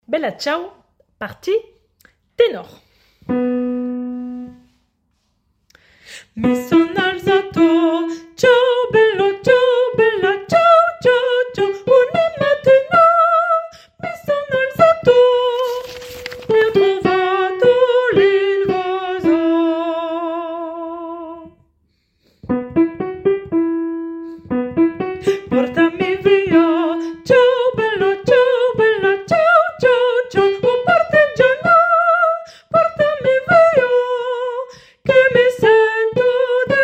Bella ciao, partie ténor. Mi sono alzato, ciao bella, ciao, ciao, ciao, una mattina mi sono alzato e ho trovato l'invaso. Portami via, ciao bella, ciao, ciao, ciao, oh partigiano, portami via, che mi sento di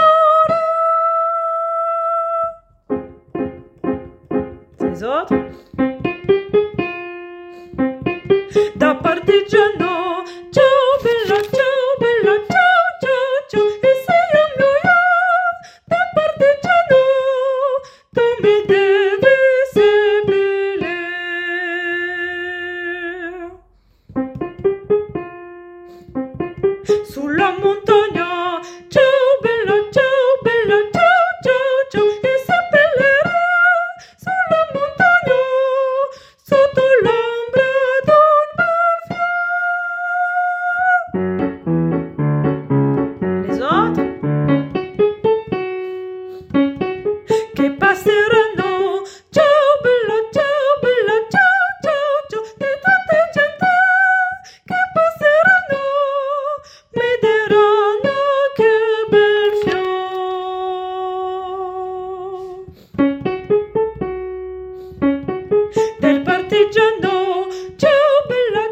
morire. Ces autres? Da partigiano, ciao bella, ciao, ciao, e sei a mio da partigiano, tu mi devi seppellire. Sulla montagna, ciao bella, ciao, e seppellire sulla montagna, sotto l'ombra d'un bel fiore. Les autres? Che passeranno, ciao bella, ciao, di tante gente che passeranno, mi diranno che bel fiore. Del partigiano, ciao bella,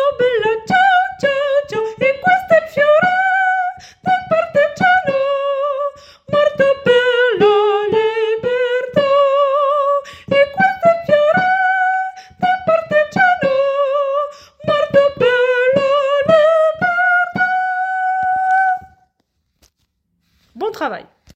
ciao, e questo è il fiore del partigiano, morto per la libertà. E questo è il fiore del partigiano, morto per la libertà. Bon travail.